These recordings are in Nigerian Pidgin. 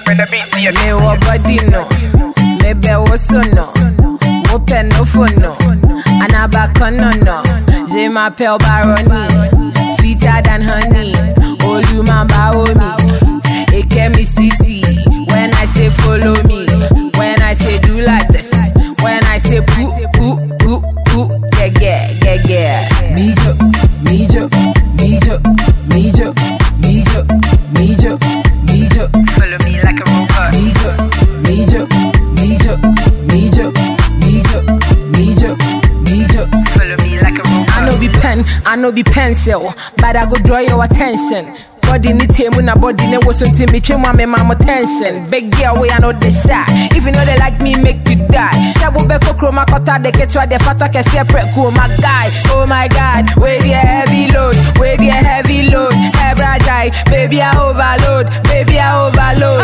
bring the beat to you. Me wa body no, me be woso no, mo pe no phone no, anabakono no. Je m'appelle Baroni, sweeter than honey. Oh, you man bow me, it get me CC. When I say follow me, when I say do like this, when I say poo poo poo poo, yeah. Me jo, me jo, me jo, me jo, me jo, me jo, me jo. Follow me like a robot. Me jo, me jo, me jo, me jo, me jo, me jo, me jo. Follow me like a robot. I no be pen, I no be pencil, but I go draw your attention. Body ni table na body ne was until me train my mama attention. Big girl way I know the shot. If you know they like me, make you die. Tabo beko chroma kota de ketwa de fata ke separate cool my guy. Oh my God, where the heavy load, where the heavy load. Ebra die, baby I overload, baby I overload.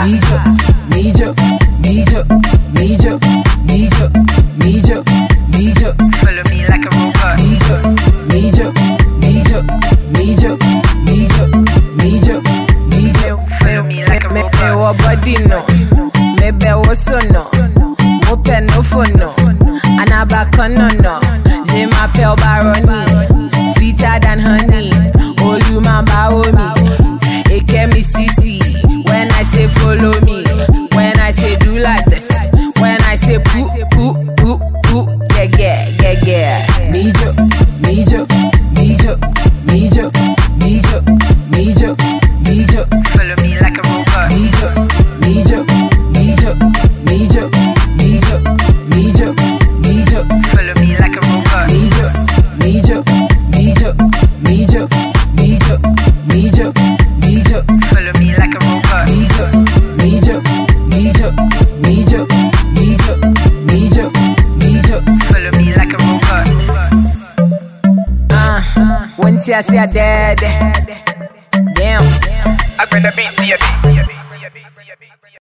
Me jo, me jo, me jo, me jo, me jo, me jo. Follow me like a robot. Me jo, me jo, me jo, me jo, me jo, me jo, me jo. Follow me like a robot. Me wa body no, me be woso no, mo pe no phone no, anabakono no. Je m'appelle Baroni, sweeter than honey. Oh, you man bow me, it get me CC. When I say follow me, when I say do like this, when I say poo poo poo poo, yeah. Me jo, me jo, me jo, me jo, me jo, me jo, me jo. Follow me like a robot. Me jo, me jo, me jo, me jo, me jo, me jo, me jo. Follow me like a robot. Me jo, me jo, me jo, me jo, me jo, me jo, me jo. Follow me like a robot. Me jo, me jo, me jo, me jo, me jo, me jo, me jo. Follow me like a robot. Once I say I dead, damn. I bring the beat to you.